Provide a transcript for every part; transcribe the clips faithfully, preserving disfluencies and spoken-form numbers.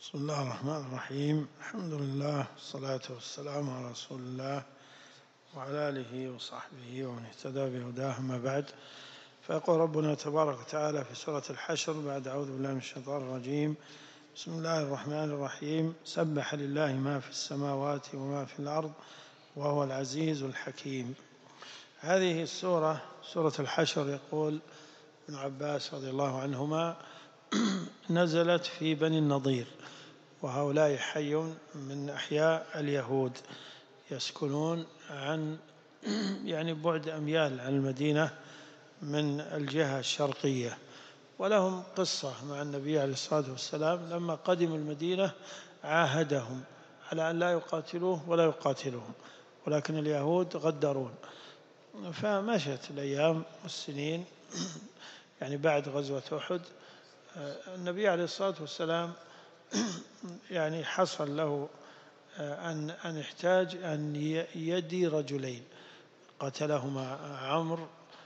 بسم الله الرحمن الرحيم. الحمد لله والصلاة والسلام على رسول الله وعلى آله وصحبه ومن اهتدى بهداه، أما بعد. فيقول ربنا تبارك وتعالى في سورة الحشر بعد أعوذ بالله من الشيطان الرجيم: بسم الله الرحمن الرحيم. سبح لله ما في السماوات وما في الأرض وهو العزيز الحكيم. هذه السورة سورة الحشر، يقول ابن عباس رضي الله عنهما: نزلت في بني النضير، وهؤلاء حي من أحياء اليهود يسكنون عن يعني بعد أميال عن المدينة من الجهة الشرقية، ولهم قصة مع النبي عليه الصلاة والسلام. لما قدم المدينة عاهدهم على أن لا يقاتلوه ولا يقاتلهم، ولكن اليهود غدرون. فمشت الأيام والسنين، يعني بعد غزوة أحد النبي عليه الصلاة والسلام يعني حصل له أن أن يحتاج أن يدي رجلين قتلهما عمرو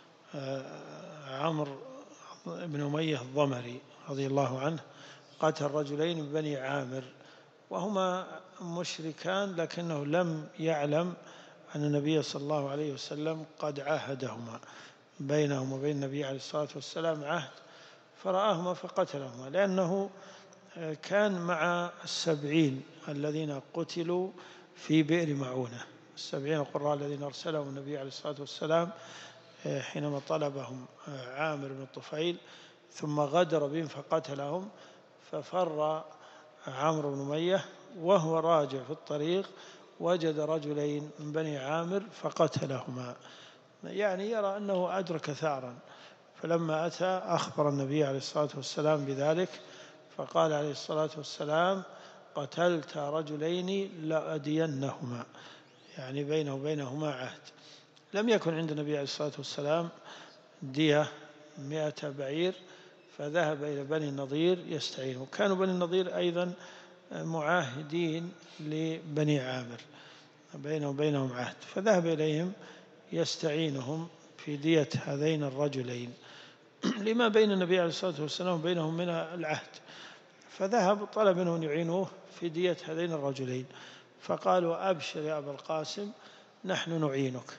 عمرو بن أمية الضمري رضي الله عنه. قتل رجلين من بني عامر وهما مشركان، لكنه لم يعلم أن النبي صلى الله عليه وسلم قد عاهدهما، بينهم وبين النبي عليه الصلاة والسلام عهد، فرآهما فقتلهما، لأنه كان مع السبعين الذين قتلوا في بئر معونة. السبعين القراء الذين أرسلهم النبي عليه الصلاة والسلام حينما طلبهم عامر بن الطفيل، ثم غدر بهم فقتلهم. ففر عمرو بن أمية وهو راجع في الطريق وجد رجلين من بني عامر فقتلهما، يعني يرى أنه أدرك ثأرا. فلما أتى أخبر النبي عليه الصلاة والسلام بذلك، فقال عليه الصلاة والسلام: قتلت رجلين لأدينهما، يعني بينه وبينهما عهد. لم يكن عند النبي عليه الصلاة والسلام دية مئة بعير، فذهب إلى بني النضير يستعين، وكانوا بني النضير أيضا معاهدين لبني عامر، بينه وبينهم عهد، فذهب إليهم يستعينهم في دية هذين الرجلين لما بين النبي عليه الصلاة والسلام وبينهم من العهد. فذهب طلب منهم يعينوه في دية هذين الرجلين، فقالوا: أبشر يا أبا القاسم، نحن نعينك.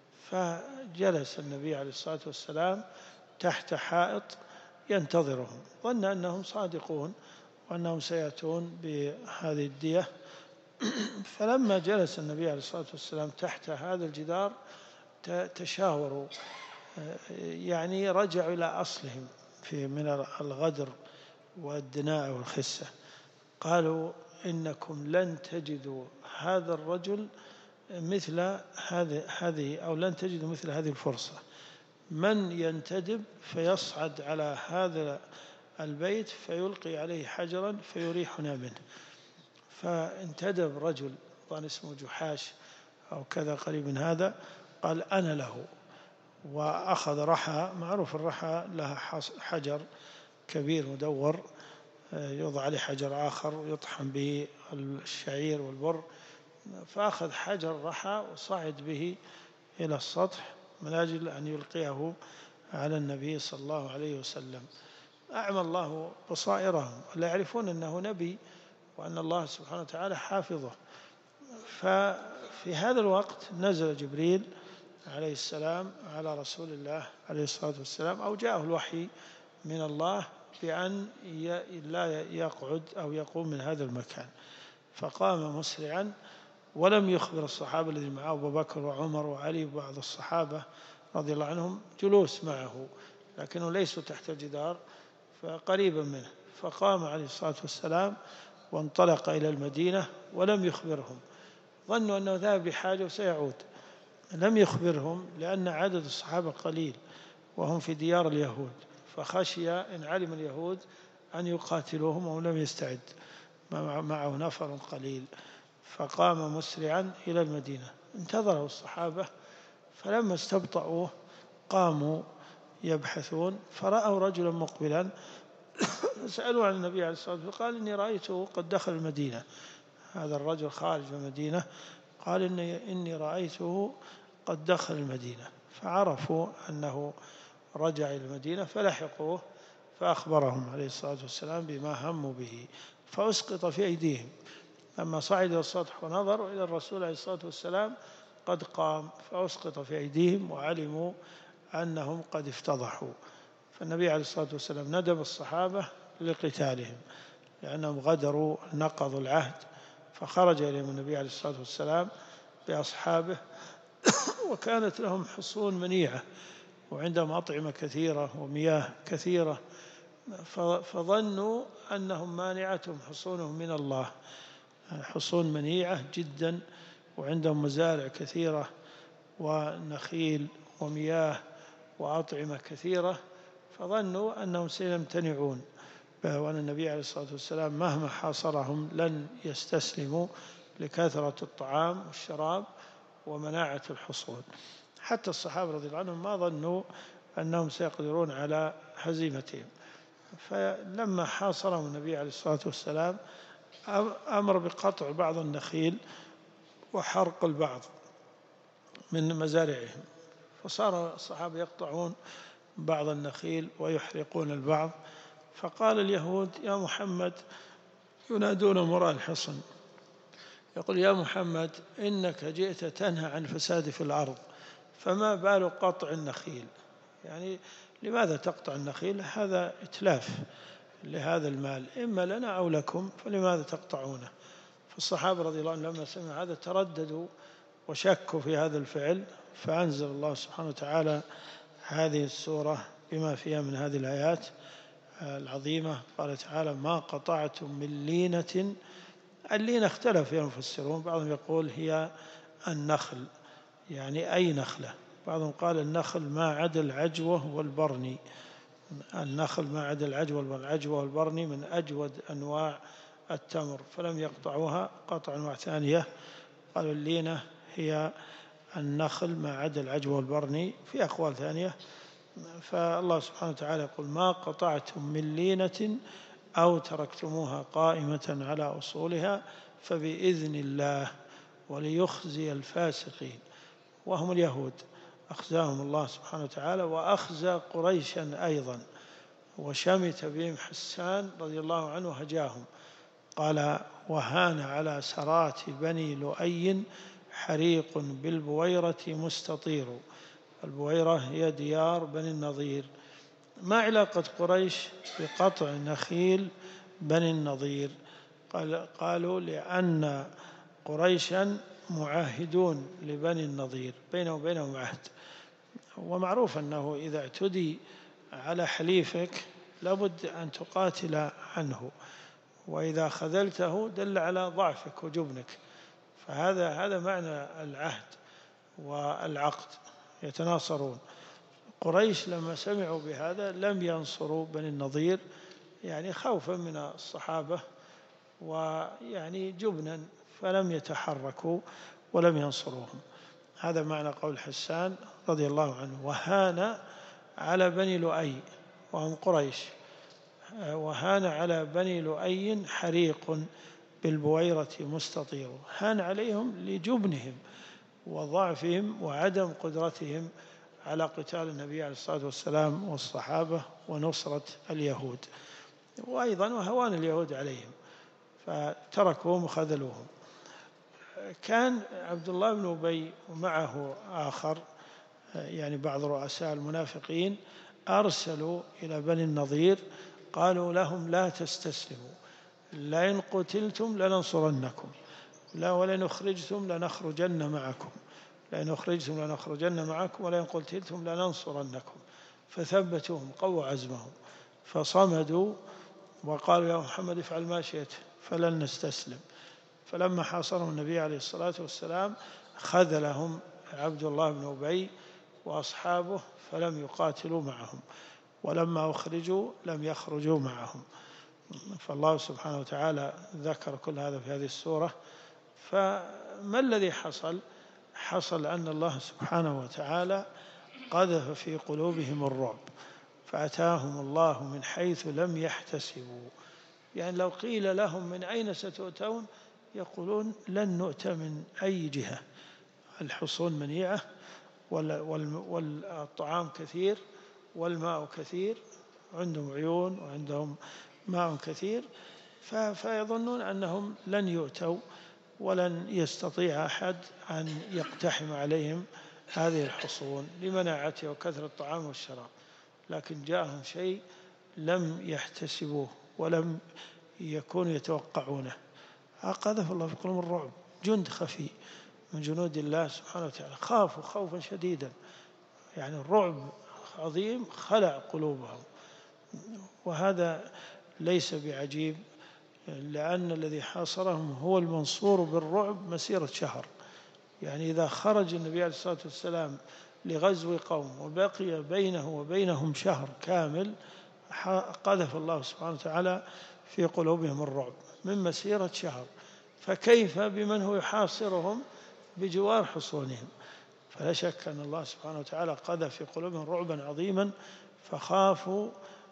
فجلس النبي عليه الصلاة والسلام تحت حائط ينتظرهم، ظن أنهم صادقون وأنهم سيأتون بهذه الدية. فلما جلس النبي عليه الصلاة والسلام تحت هذا الجدار تشاوروا، يعني رجعوا إلى أصلهم في من الغدر والدناء والخسة. قالوا: إنكم لن تجدوا هذا الرجل مثل هذه هذه أو لن تجدوا مثل هذه الفرصة، من ينتدب فيصعد على هذا البيت فيلقي عليه حجرا فيريحنا منه. فانتدب رجل كان اسمه جحاش أو كذا قريب من هذا، قال: أنا له. وأخذ رحى، معروف الرحى لها حجر كبير مدور يوضع عليه حجر آخر يطحن به الشعير والبر، فأخذ حجر رحى وصعد به إلى السطح من أجل أن يلقيه على النبي صلى الله عليه وسلم. أعمى الله بصائرهم ولا يعرفون أنه نبي وأن الله سبحانه وتعالى حافظه. ففي هذا الوقت نزل جبريل عليه السلام على رسول الله عليه الصلاة والسلام، أو جاءه الوحي من الله بأن لا يقعد أو يقوم من هذا المكان، فقام مسرعا ولم يخبر الصحابة الذين معه، أبو بكر وعمر وعلي وبعض الصحابة رضي الله عنهم جلوس معه لكنه ليسوا تحت الجدار فقريبا منه. فقام عليه الصلاة والسلام وانطلق إلى المدينة ولم يخبرهم، ظنوا أنه ذهب بحاجة وسيعود، لم يخبرهم لأن عدد الصحابة قليل وهم في ديار اليهود، فخشي إن علم اليهود أن يقاتلوهم وهم لم يستعد، معه نفر قليل. فقام مسرعا إلى المدينة، انتظره الصحابة، فلما استبطأوه قاموا يبحثون، فرأوا رجلا مقبلا سألوا عن النبي عليه الصلاة والسلام، قال: إني رأيته قد دخل المدينة. هذا الرجل خارج المدينة، قال: إني, إني رأيته قد دخل المدينة. فعرفوا أنه رجع إلى المدينة فلحقوه، فأخبرهم عليه الصلاة والسلام بما هموا به. فأسقط في أيديهم. لما صعد إلى السطح ونظروا إلى الرسول عليه الصلاة والسلام قد قام، فأسقط في أيديهم وعلموا أنهم قد افتضحوا. فالنبي عليه الصلاة والسلام ندب الصحابة لقتالهم لأنهم غدروا نقضوا العهد، فخرج إليهم النبي عليه الصلاة والسلام بأصحابه وكانت لهم حصون منيعة وعندهم أطعمة كثيرة ومياه كثيرة، فظنوا أنهم مانعتهم حصونهم من الله، حصون منيعة جدا وعندهم مزارع كثيرة ونخيل ومياه وأطعمة كثيرة، فظنوا أنهم سيمتنعون، وأن النبي عليه الصلاة والسلام مهما حاصرهم لن يستسلموا لكثرة الطعام والشراب ومناعة الحصون. حتى الصحابة رضي الله عنهم ما ظنوا أنهم سيقدرون على هزيمتهم. فلما حاصرهم النبي عليه الصلاة والسلام أمر بقطع بعض النخيل وحرق البعض من مزارعهم، فصار الصحابة يقطعون بعض النخيل ويحرقون البعض. فقال اليهود يا محمد، ينادون وراء الحصن، يقول يا محمد إنك جئت تنهى عن الفساد في الأرض، فما بال قطع النخيل؟ يعني لماذا تقطع النخيل؟ هذا إتلاف لهذا المال إما لنا أو لكم، فلماذا تقطعونه؟ فالصحابة رضي الله عنهم لما سمعوا هذا ترددوا وشكوا في هذا الفعل، فأنزل الله سبحانه وتعالى هذه السورة بما فيها من هذه الآيات العظيمة. قال تعالى ما قطعتم من لينة. اللينة اختلف فيها المفسرون، بعضهم يقول هي النخل، يعني أي نخلة، بعضهم قال النخل ما عدا العجوة والبرني، النخل ما عدا العجوة والعجوة والبرني من أجود أنواع التمر، فلم يقطعوها، قطع أنواع ثانية. قالوا اللينة هي النخل ما عدا العجوة والبرني، في أقوال ثانية. فالله سبحانه وتعالى يقول ما قطعتم من لينة أو تركتموها قائمة على أصولها فبإذن الله وليخزي الفاسقين، وهم اليهود أخزاهم الله سبحانه وتعالى وأخزى قريشا أيضا، وشمت بهم حسان رضي الله عنه هجاهم، قال وهان على سرات بني لؤي حريق بالبويرة مستطير. البويرة هي ديار بني النضير. ما علاقة قريش بقطع نخيل بني النضير؟ قال قالوا لأن قريشا معاهدون لبني النضير، بينه وبينهم عهد، ومعروف أنه إذا اعتدي على حليفك لابد أن تقاتل عنه، وإذا خذلته دل على ضعفك وجبنك، فهذا هذا معنى العهد والعقد، يتناصرون. قريش لما سمعوا بهذا لم ينصروا بني النضير، يعني خوفا من الصحابة ويعني جبنا، فلم يتحركوا ولم ينصروهم. هذا معنى قول حسان رضي الله عنه وهان على بني لؤي وهم قريش، وهان على بني لؤي حريق بالبويرة مستطير، هان عليهم لجبنهم وضعفهم وعدم قدرتهم على قتال النبي عليه الصلاة والسلام والصحابة ونصرة اليهود، وأيضا وهوان اليهود عليهم فتركوهم وخذلوهم. كان عبد الله بن أبي ومعه آخر، يعني بعض رؤساء المنافقين، أرسلوا إلى بني النضير قالوا لهم لا تستسلموا، لئن قتلتم لننصرنكم، لا ولئن أخرجتم لنخرجن معكم، لئن أخرجتم لنخرجن معكم ولئن قتلتم لننصرنكم. فثبتوهم قووا عزمهم فصمدوا وقالوا يا محمد افعل ما شئت فلن نستسلم. فلما حاصرهم النبي عليه الصلاة والسلام خذلهم عبد الله بن أبي وأصحابه فلم يقاتلوا معهم، ولما أخرجوا لم يخرجوا معهم. فالله سبحانه وتعالى ذكر كل هذا في هذه السورة. فما الذي حصل؟ حصل أن الله سبحانه وتعالى قذف في قلوبهم الرعب فأتاهم الله من حيث لم يحتسبوا، يعني لو قيل لهم من أين ستؤتون يقولون لن نؤتى من أي جهة، الحصون منيعة والطعام كثير والماء كثير، عندهم عيون وعندهم ماء كثير، فيظنون أنهم لن يؤتوا ولن يستطيع أحد أن يقتحم عليهم هذه الحصون لمناعته وكثرة الطعام والشراب، لكن جاءهم شيء لم يحتسبوه ولم يكونوا يتوقعونه. قذف الله في قلوبهم الرعب، جند خفي من جنود الله سبحانه وتعالى، خافوا خوفا شديدا، يعني الرعب عظيم خلع قلوبهم. وهذا ليس بعجيب، لأن الذي حاصرهم هو المنصور بالرعب مسيرة شهر. يعني إذا خرج النبي عليه الصلاة والسلام لغزو قوم وبقي بينه وبينهم شهر كامل، قذف الله سبحانه وتعالى في قلوبهم الرعب من مسيرة شهر، فكيف بمن هو يحاصرهم بجوار حصونهم؟ فلا شك أن الله سبحانه وتعالى قذف في قلوبهم رعبا عظيما، فخافوا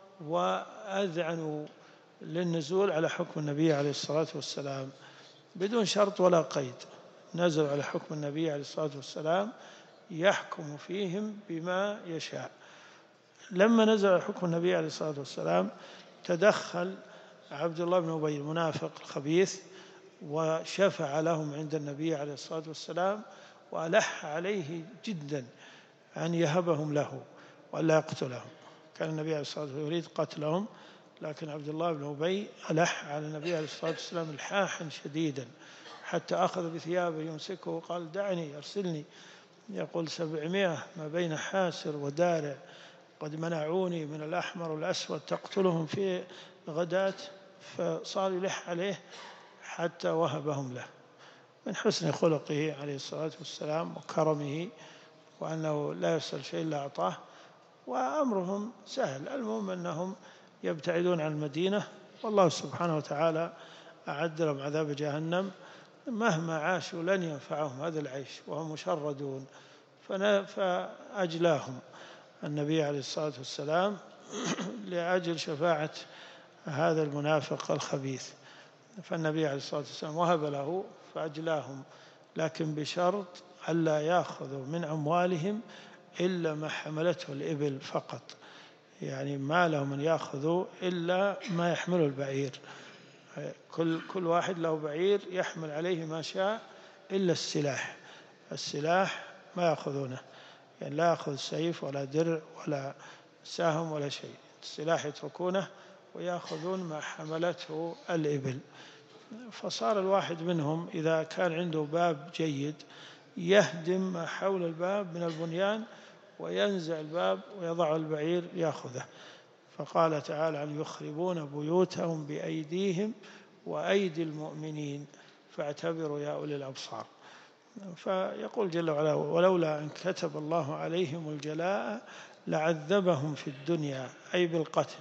وأذعنوا للنزول على حكم النبي عليه الصلاة والسلام بدون شرط ولا قيد. نزلوا على حكم النبي عليه الصلاة والسلام يحكم فيهم بما يشاء. لما نزل على حكم النبي عليه الصلاة والسلام تدخل عبد الله بن أبي المنافق الخبيث وشفع لهم عند النبي عليه الصلاة والسلام، وألح عليه جدا أن يهبهم له ولا يقتلهم. كان النبي عليه الصلاة والسلام يريد قتلهم، لكن عبد الله بن أبي ألح على النبي عليه الصلاة والسلام الحاحا شديدا، حتى أخذ بثيابه يمسكه وقال دعني أرسلني. يقول سبعمائة ما بين حاسر ودارع قد منعوني من الأحمر والأسود تقتلهم في غداة، فصار يلح عليه حتى وهبهم له من حسن خلقه عليه الصلاة والسلام وكرمه، وأنه لا يسأل شيء إلا أعطاه، وأمرهم سهل. المهم أنهم يبتعدون عن المدينة، والله سبحانه وتعالى أعد لهم عذاب جهنم مهما عاشوا لن ينفعهم هذا العيش وهم مشردون. فأجلاهم النبي عليه الصلاة والسلام لأجل شفاعة هذا المنافق الخبيث، فالنبي عليه الصلاة والسلام وهب له فأجلاهم، لكن بشرط ألا يأخذوا من أموالهم إلا ما حملته الإبل فقط، يعني ما لهم أن يأخذوا إلا ما يحمله البعير. كل كل واحد له بعير يحمل عليه ما شاء إلا السلاح، السلاح ما يأخذونه، يعني لا يأخذ سيف ولا درع ولا سهم ولا شيء، السلاح يتركونه ويأخذون ما حملته الإبل. فصار الواحد منهم إذا كان عنده باب جيد يهدم ما حول الباب من البنيان وينزع الباب ويضع البعير يأخذه. فقال تعالى أن يخربون بيوتهم بأيديهم وأيدي المؤمنين فاعتبروا يا أولي الأبصار. فيقول جل وعلا ولولا أن كتب الله عليهم الجلاء لعذبهم في الدنيا أي بالقتل.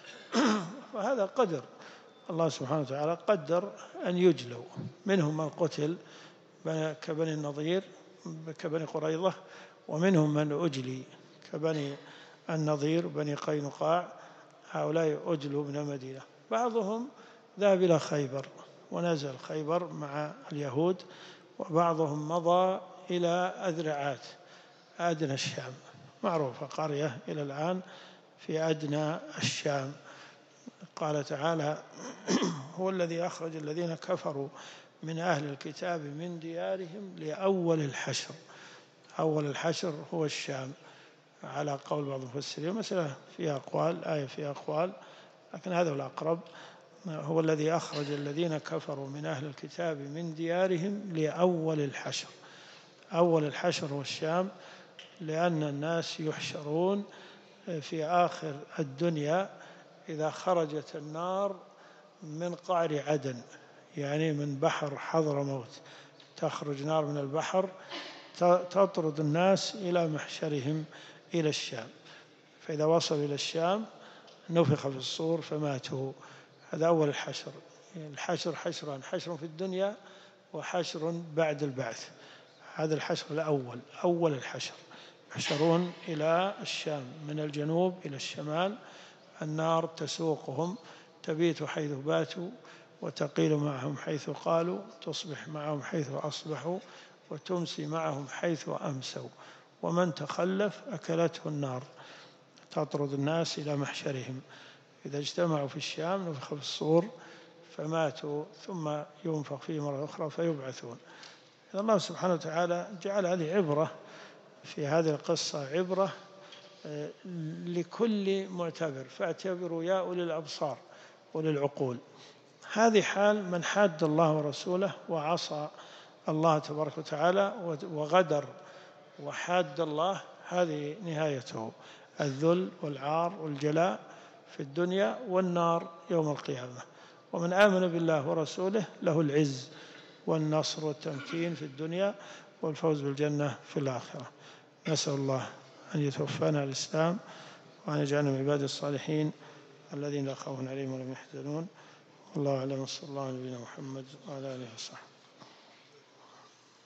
فهذا قدر الله سبحانه وتعالى، قدر أن يجلوا، منهم من قتل كبني النضير كبني قريظة، ومنهم من أجلي كبني النضير بني قينقاع، هؤلاء أجلوا من المدينة. بعضهم ذهب إلى خيبر ونزل خيبر مع اليهود، وبعضهم مضى إلى أذرعات أدنى الشام، معروفة قرية إلى الآن في أدنى الشام. قال تعالى هو الذي أخرج الذين كفروا من أهل الكتاب من ديارهم لأول الحشر. أول الحشر هو الشام على قول بعض المفسرين، مسألة فيها أقوال، آية فيها أقوال، لكن هذا هو الأقرب. هو الذي أخرج الذين كفروا من أهل الكتاب من ديارهم لأول الحشر. أول الحشر هو الشام، لأن الناس يحشرون في آخر الدنيا إذا خرجت النار من قعر عدن، يعني من بحر حضرموت، تخرج نار من البحر تطرد الناس إلى محشرهم إلى الشام. فإذا وصلوا إلى الشام نفخ في الصور فماتوا. هذا أول الحشر. الحشر حشران، حشر في الدنيا وحشر بعد البعث. هذا الحشر الأول، أول الحشر، يحشرون إلى الشام من الجنوب إلى الشمال، النار تسوقهم، تبيت حيث باتوا وتقيل معهم حيث قالوا، تصبح معهم حيث أصبحوا وتمسي معهم حيث أمسوا، ومن تخلف أكلته النار، تطرد الناس إلى محشرهم. إذا اجتمعوا في الشام نفخ في الصور فماتوا ثم ينفخ فيه مرة أخرى فيبعثون. الله سبحانه وتعالى جعل هذه عبرة في هذه القصة، عبرة لكل معتبر، فاعتبروا يا أولي الأبصار أولي العقول. هذه حال من حاد الله ورسوله وعصى الله تبارك وتعالى وغدر وحاد الله، هذه نهايته الذل والعار والجلاء في الدنيا والنار يوم القيامة. ومن آمن بالله ورسوله له العز والنصر والتمكين في الدنيا والفوز بالجنة في الآخرة. نسأل الله أن يتوفانا على الإسلام وأن يجعلنا من عباده الصالحين الذين لا خوف عليهم ولا هم يحزنون. والله أعلم، صلى الله على نبينا محمد وعلى آله وصحبه.